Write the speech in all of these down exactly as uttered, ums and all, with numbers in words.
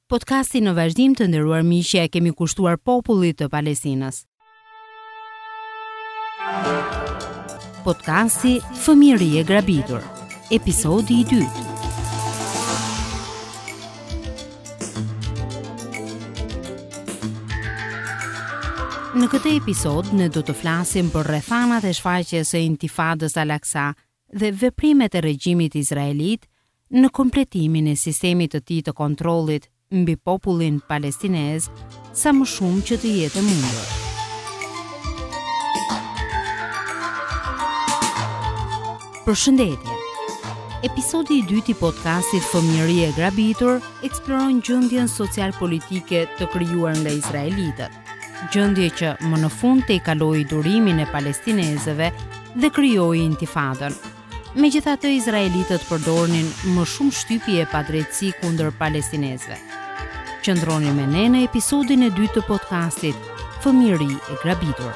Podcasti në vazhdim të nderuar miqë e kemi kushtuar popullit të Palestinës. Podcasti Fëmijëri e grabitur, episodi i dytë. Në këtë episod ne do të flasim për rrethanat e shfaqjes së Intifadës Al-Aqsa dhe veprimet e regjimit izraelit në kompletimin e sistemit të tij të kontrollit mbi popullin palestinez, sa më shumë që të jetë mundur. Përshëndetje. Episodi i dytë i podcastit Fëmijëri e grabitur eksploron gjendjen social-politike të krijuar nga izraelitët, gjendje që më në fund te i kaloi durimin e palestinezëve dhe krijoi intifadën. Megjithatë, izraelitët përdornin më shumë shtypje e padrejtësi kundër palestinezëve. Qëndroni me ne në episodin e dytë të podcastit Fëmijëri e grabitur.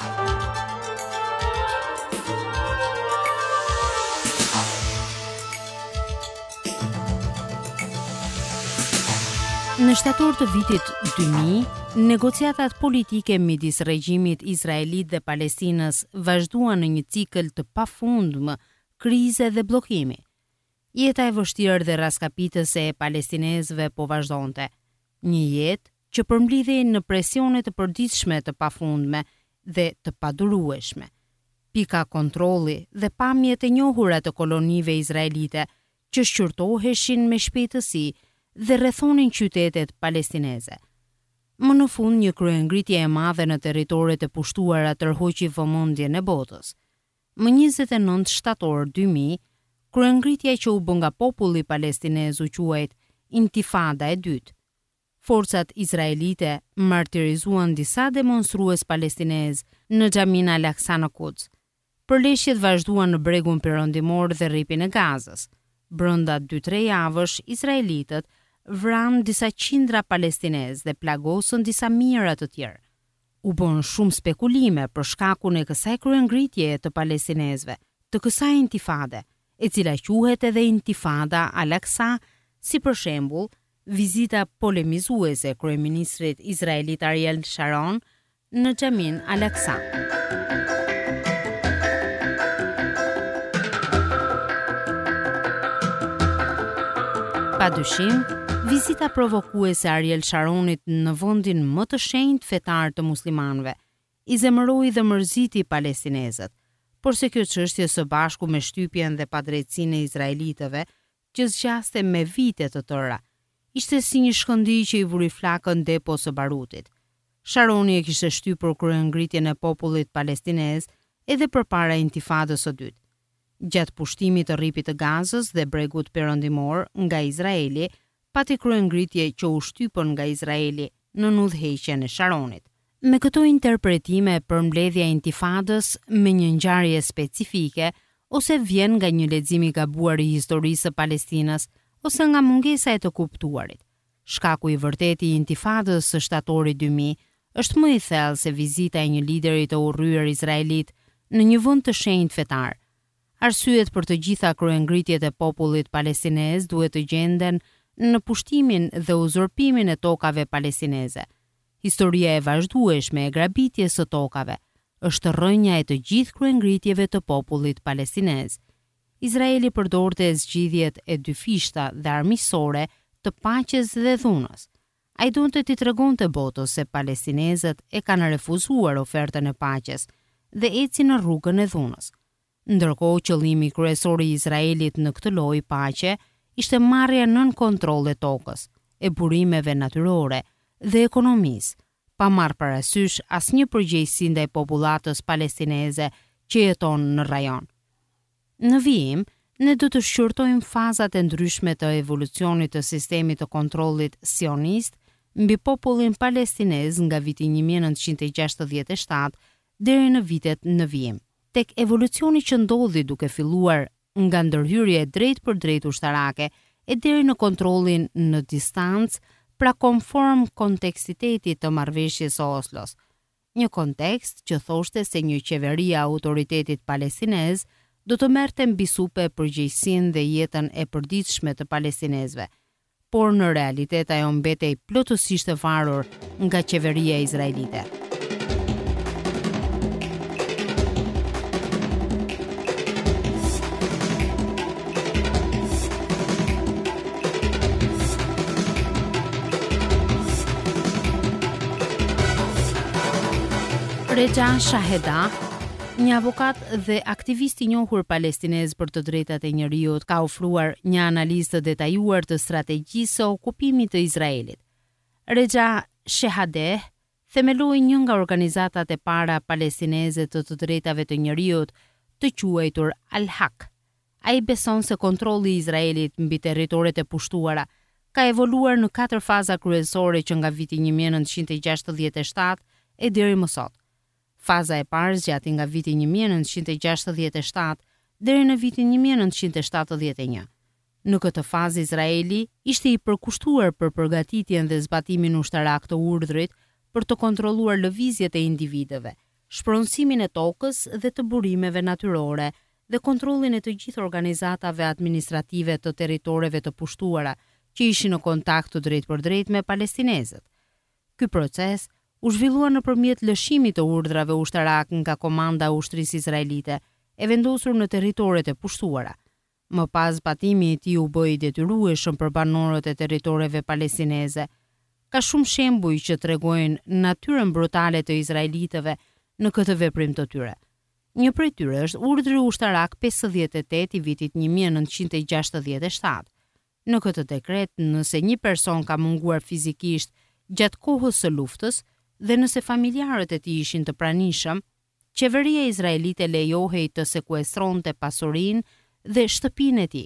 Në shtator të vitit dy mijë, negociatat politike midis regjimit izraelit dhe Palestinës vazhduan në një cikël të pafundëm krize dhe bllokimi. Jeta e vështirë dhe raskapitëse e palestinezëve po vazhdonte. Një jetë që përmblidhej në presione të përditshme të pafundme dhe të padurueshme. Pika kontrolli dhe pamjet e njohura të kolonive izraelite që shqyrtoheshin me shpejtësi dhe rrethonin qytetet palestineze. Më në fund, një kryengritje e madhe në territoret e pushtuara tërhoqi vëmendjen e botës. Më njëzet e nëntë shtator dy mijë, kryengritja që u bë nga populli palestinez u quajt Intifada e dytë. Forcat izraelite martirizuan disa demonstrues palestinez në xhamin Al-Aqsa në Quds. Përleshjet vazhduan në bregun perëndimor dhe rripin e Gazës. Brenda dy tre javësh, izraelitët vranë disa qindra palestinez dhe plagosën disa mijëra të tjerë. U bën shumë spekulime për shkakun e kësaj kryengritjeje të palestinezëve, të kësaj intifade, e cila quhet edhe Intifada Al-Aqsa, si për shembull vizita polemizuese e kryeministrit izraelit Ariel Sharon në xhamin Al-Aqsa. Padyshim, vizita provokuese e Ariel Sharonit në vendin më të shenjtë fetar të muslimanëve i zemëroi dhe mërziti palestinezët, por se kjo çështje së bashku me shtypjen dhe padrejtësinë e izraelitëve që zgjaste me vite të tëra, ishte si një shkëndij që i vuri flakën depo së barutit. Sharoni e kishte shtypur kryengritjen e popullit palestinez edhe përpara intifadës së dytë. Gjatë pushtimit të rripit të Gazës dhe bregut perëndimor nga Izraeli, pati kryengritje që u shtypën nga Izraeli në udhëheqjen e Sharonit. Me këto interpretime, përmbledhja e intifadës me një ngjarje specifike ose vjen nga një lexim i gabuar i historisë së Palestinës ose nga mungesa e të kuptuarit. Shkaku i vërtetë i intifadës së shtatorit dy mijë është më i thellë se vizita e një lideri të urryer izraelit në një vend të shenjtë fetar. Arsyet për të gjitha kryengritjet e popullit palestinez duhet të gjenden në pushtimin dhe uzurpimin e tokave palestineze. Historia e vazhdueshme e grabitjes së tokave është rrënja e të gjithë kryengritjeve të popullit palestinez. Izraeli përdorte zgjidhjet e dy fishta dhe armiqësore të paqes dhe dhunës. Ai donte t'i tregonte botës se palestinezët e kanë refuzuar ofertën e paqes dhe ecin në rrugën e dhunës. Ndërkohë, qëllimi kryesor i Izraelit në këtë lojë paqe ishte marrja nën kontroll e tokës, e burimeve natyrore dhe ekonomisë, pa marrë parasysh asnjë përgjegjësi ndaj popullatës palestineze që jeton në rajon. Në vijim, ne do të shqyrtojmë fazat e ndryshme të evolucionit të sistemit të kontrollit sionist mbi popullin palestinez nga viti një mijë e nëntëqind e gjashtëdhjetë e shtatë deri në vitet në vijim, tek evolucioni që ndodhi duke filluar nga ndërhyrje drejt për drejt ushtarake e deri në kontrollin në distancë, pra konform kontekstitetit të marrëveshjes së Oslos. Një kontekst që thoshte se një qeveri e autoritetit palestinez do të merrte mbi supe përgjegjësinë dhe jetën e përditshme të palestinezëve. por në realitet ajo mbetej plotësisht e varur nga qeveria izraelite. Reja Shaheda, një avokat dhe aktivist i njohur palestinez për të drejtat e njerëzit, ka ofruar një analizë të detajuar të strategjisë së okupimit të Izraelit. Reja Shaheda themeloi një nga organizatat e para palestineze të të drejtave të njerëzit, të quajtur Al-Haq. Ai beson se kontrolli i Izraelit mbi territoret e pushtuara ka evoluar në katër faza kryesore që nga viti një mijë e nëntëqind e gjashtëdhjetë e shtatë e deri më sot. Faza e parë zgjati nga viti një mijë e nëntëqind e gjashtëdhjetë e shtatë deri në vitin një mijë e nëntëqind e shtatëdhjetë e një. Në këtë fazë Izraeli ishte i përkushtuar për përgatitjen dhe zbatimin ushtarak të urdhrit për të kontrolluar lëvizjet e individëve, shpronësimin e tokës dhe të burimeve natyrore dhe kontrollin e të gjithë organizatave administrative të territoreve të pushtuara që ishin në kontakt të drejtpërdrejtë me palestinezët. Ky proces u zhvillua nëpërmjet lëshimit të urdhrave ushtarak nga komanda e ushtrisë izraelite e vendosur në territoret e pushtuara. Më pas zbatimi i tij u bë i detyrueshëm për banorët e territoreve palestineze. Ka shumë shembuj që tregojnë natyrën brutale të izraelitëve në këtë veprim të tyre. Një prej tyre është urdhri ushtarak pesëdhjetë e tetë i vitit një mijë e nëntëqind e gjashtëdhjetë e shtatë. Në këtë dekret, nëse një person ka munguar fizikisht gjatë kohës së luftës, dhe nëse familjarët e tij ishin të pranishëm, qeveria izraelite lejohej të sekuestronte pasurinë dhe shtëpinë e tij.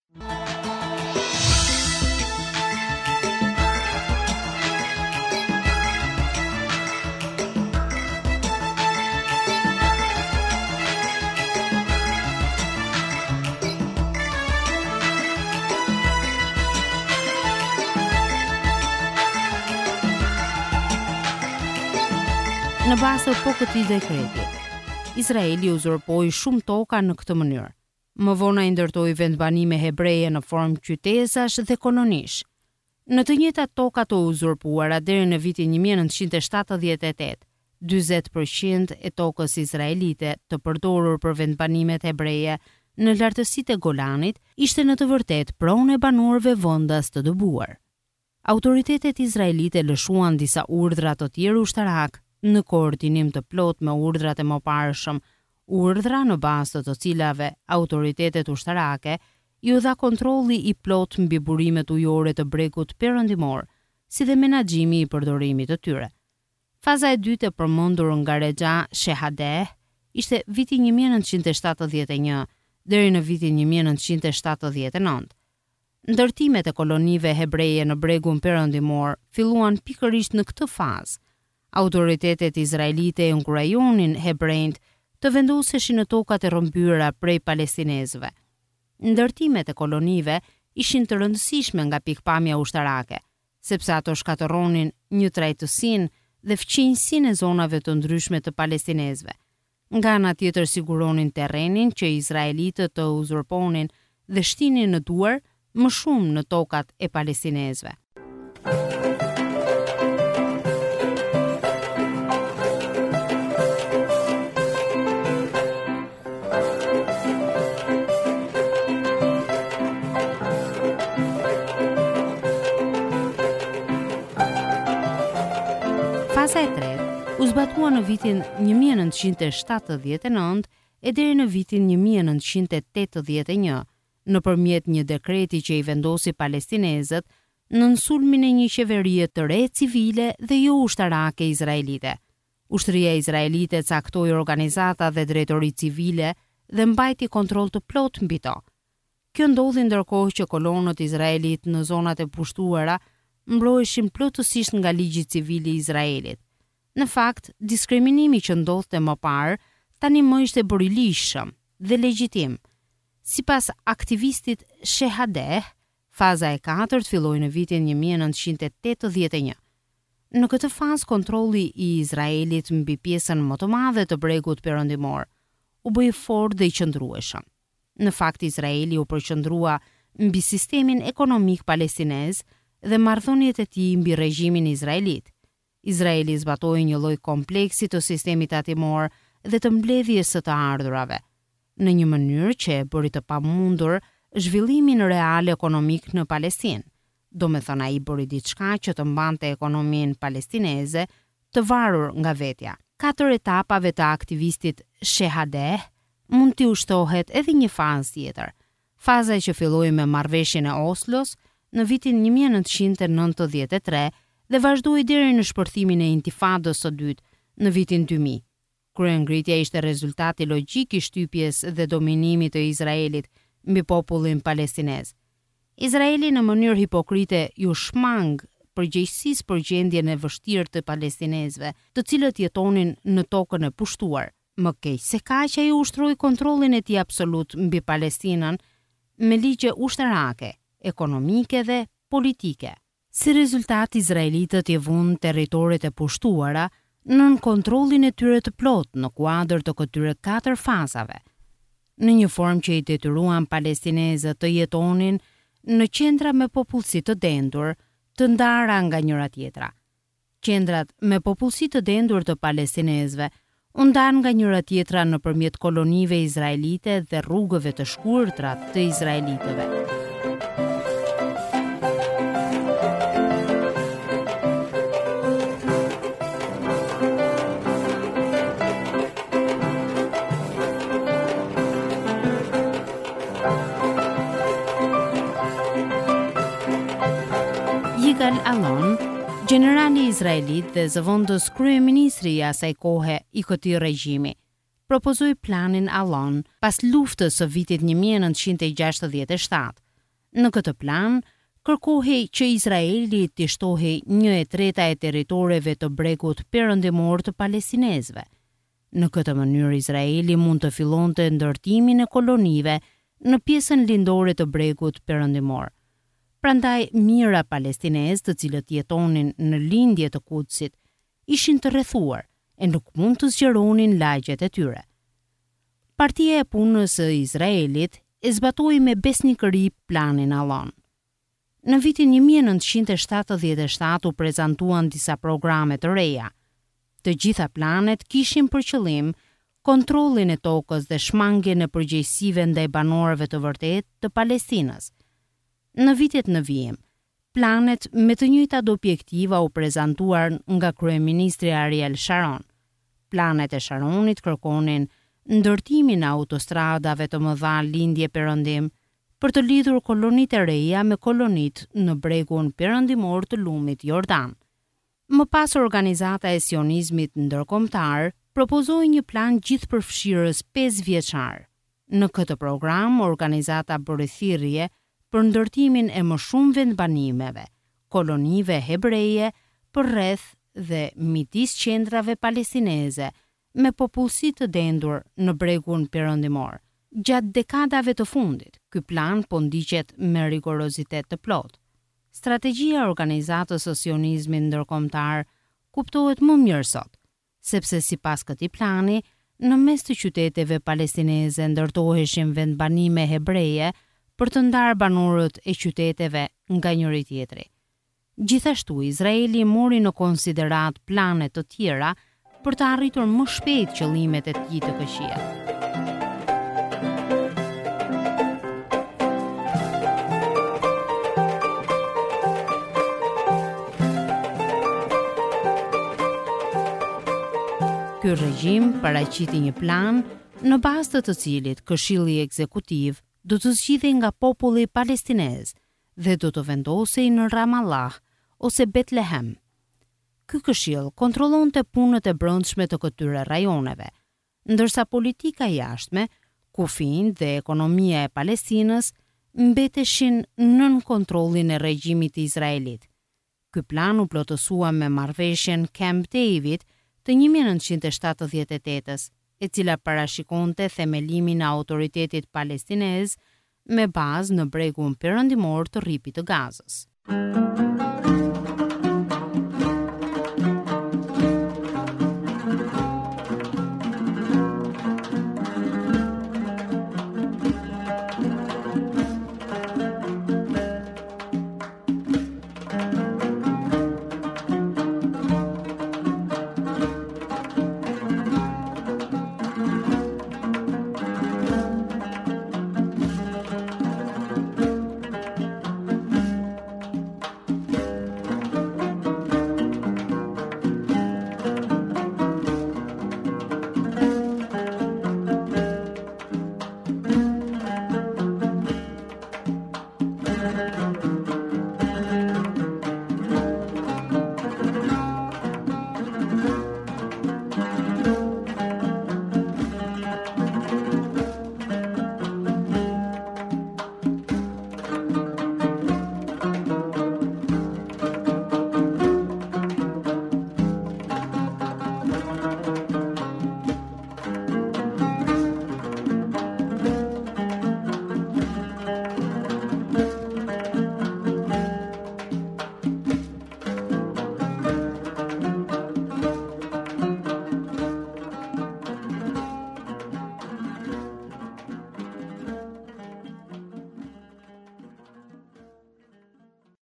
Në bazë të këtij dekreti, Izraeli uzurpoi shumë toka në këtë mënyrë. Më vonë ai ndërtoi vendbanime hebreje në formë qytezash dhe kolonish. Në të njëjtat toka të uzurpuara deri në vitin një mijë e nëntëqind e shtatëdhjetë e tetë, dyzet përqind e tokës izraelite të përdorur për vendbanimet hebreje në lartësitë e Golanit ishte në të vërtetë pronë e banorëve vendas të dëbuar. Autoritetet izraelite lëshuan disa urdhra të tjerë ushtarak në koordinim të plot me urdhrat e mëparshëm, urdhra në bazë të të cilave autoritetet ushtarake ju dha kontrolli i plot mbi burimet ujore të bregut perëndimor, si dhe menaxhimi i përdorimit të tyre. Faza e dytë e përmendur nga Reja Shaheda ishte viti një mijë e nëntëqind e shtatëdhjetë e një deri në vitin një mijë e nëntëqind e shtatëdhjetë e nëntë. Ndërtimet e kolonive hebreje në bregun perëndimor filluan pikërisht në këtë fazë. Autoritetet izraelite e inkurajonin hebrejt të vendoseshin në tokat e rrëmbyera prej palestinezëve. Ndërtimet e kolonive ishin të rëndësishme nga pikpamja ushtarake, sepse ato shkatërronin një trajtësinë dhe fqinjësinë e zonave të ndryshme të palestinezëve. Nga ana tjetër siguronin terrenin që izraelitët të uzurponin dhe shtinin në duar më shumë në tokat e palestinezëve. Faza e tretë u zbatua në vitin një mijë e nëntëqind e shtatëdhjetë e nëntë e deri në vitin një mijë e nëntëqind e tetëdhjetë e një, nëpërmjet një dekreti që i vendosi palestinezët në sulmin e një qeverie të re civile dhe jo ushtarake izraelite. Ushtria izraelite caktoi organizata dhe drejtori civile dhe mbajti kontroll të plot mbi to. Kjo ndodhi ndërkohë që kolonët izraelit në zonat e pushtuara mbroheshin plotësisht nga ligji civil i Izraelit. Në fakt, diskriminimi që ndodhte më parë tani më ishte bërë i lishëm dhe legjitim. Sipas aktivistit Shaheda, faza e katërt filloi në vitin një mijë e nëntëqind e tetëdhjetë e një. Në këtë fazë kontrolli i Izraelit mbi pjesën më të madhe të bregut perëndimor u bë i fortë dhe i qëndrueshëm. Në fakt Izraeli u përqendrua mbi sistemin ekonomik palestinez dhe marrëdhëniet e tij mbi regjimin izraelit. Izraeli zbatoi një lloj kompleksi të sistemit tatimor dhe të mbledhjes së të ardhurave, në një mënyrë që e bëri të pamundur zhvillimin real ekonomik në Palestinë. Do me thënë ai bëri diçka që të mbante ekonominë palestineze të varur nga vetja. Katër etapave të aktivistit Shehadeh mund t'i ushtohet edhe një fazë tjetër. Faza që filloi me marrëveshjen e Oslos në vitin një mijë e nëntëqind e nëntëdhjetë e tre dhe vazhdoi deri në shpërthimin e Intifadës së dytë në vitin dy mijë. Kryengritja ishte rezultati logjik i shtypjes dhe dominimit të Izraelit mbi popullin palestinez. Izraeli në mënyrë hipokrite ju shmang përgjegjësisë për gjendjen e vështirë të palestinezëve, të cilët jetonin në tokën e pushtuar. Më keq se kaq, ai ushtroi kontrollin e tij absolut mbi Palestinën me ligje ushtarake, ekonomike dhe politike. Si rezultat, izraelitët i vunë territoret e pushtuara nën kontrollin e tyre të plot në kuadër të këtyre katër fazave, në një formë që i detyruan palestinezët të jetonin në qendra me popullsi të dendur, të ndara nga njëra tjetra. Qendrat me popullsi të dendur të palestinezëve u ndan nga njëra tjetra nëpërmjet kolonive izraelite dhe rrugëve të shkurtra të izraelitëve. Yigal Allon, generali izraelit dhe zëvendës kryeministri i asaj kohe i këtij regjimi, propozoi planin Allon pas luftës së vitit një mijë e nëntëqind e gjashtëdhjetë e shtatë. Në këtë plan, kërkohej që Izraeli t'i shtohej një e treta e territoreve të bregut perëndimor të palestinezëve. Në këtë mënyrë Izraeli mund të fillonte ndërtimin e kolonive në pjesën lindore të bregut perëndimor. Prandaj mijëra palestinezë të cilët jetonin në lindje të Kudsit ishin të rrethuar e nuk mund të zgjeronin lagjet e tyre. Partia e punës së Izraelit e zbatoi me besnikëri planin Allon. Në vitin një mijë e nëntëqind e shtatëdhjetë e shtatë u prezantuan disa programe të reja. Të gjitha planet kishin për qëllim kontrollin e tokës dhe shmangjen e përgjegjësive ndaj banorëve të vërtetë të Palestinës. Në vitet në vijim, planet me të njëjtat objektiva u prezantuar nga kryeministri Ariel Sharon. Planet e Sharonit kërkonin ndërtimin e autostradave të mëdha lindje perëndim për të lidhur kolonitë e reja me kolonitë në bregun perëndimor të lumit Jordan. Më pas organizata e sionizmit ndërkombëtar propozoi një plan gjithëpërfshirës pesë vjeçar. Në këtë program, organizata bëri thirrje për ndërtimin e më shumë vendbanimeve, kolonive hebreje përreth dhe midis qendrave palestineze me popullsi të dendur në bregun perëndimor. Gjatë dekadave të fundit, ky plan po ndiqet me rigorozitet të plot. Strategjia e organizatës së sionizmit ndërkombëtar kuptohet më mirë sot, sepse sipas këtij plani, në mes të qyteteve palestineze ndërtoheshin vendbanime hebreje për të ndarë banorët e qyteteve nga njëri tjetri. Gjithashtu, Izraeli mori në konsiderat plane të tjera për të arritur më shpejt qëllimet e tij të këqija. Ky regjim paraqiti një plan në bazë të të cilit Këshilli Ekzekutiv do të zgjidhej nga populli palestinez dhe do të vendosej në Ramallah ose Betlehem. Ky këshill kontrollonte punët e brendshme të këtyre rajoneve, ndërsa politika jashtme, kufijt dhe ekonomia e Palestinës mbeteshin nën kontrollin e regjimit të Izraelit. Ky plan u plotësua me marrëveshjen Camp David të një mijë e nëntëqind e shtatëdhjetë e tetës, e cila parashikonte themelimin e autoritetit palestinez me bazë në bregun perëndimor të rripit të Gazës.